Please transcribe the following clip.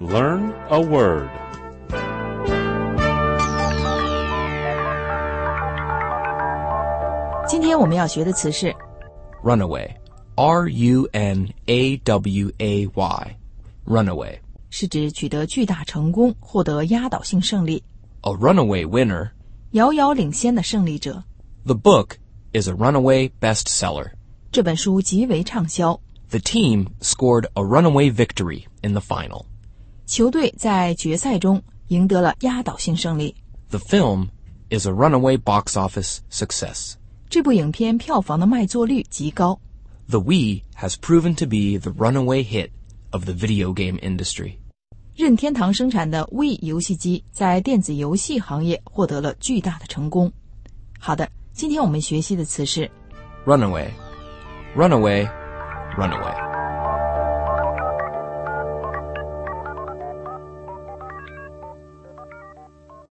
Learn a word. 今天我们要学的词是 Runaway. R-U-N-A-W-A-Y. Runaway. 是指取得巨大成功，获得压倒性胜利， A runaway winner. 遥遥领先的胜利者。 The book is a runaway bestseller. 这本书极为畅销， The team scored a runaway victory in the final. 球队在决赛中赢得了压倒性胜利。 The film is a runaway box office success. 这部影片票房的卖座率极高。 The Wii has proven to be the runaway hit of the video game industry. 任天堂生产的 Wii 游戏机在电子游戏行业获得了巨大的成功。好的，今天我们学习的词是 Runaway. Runaway. Runaway.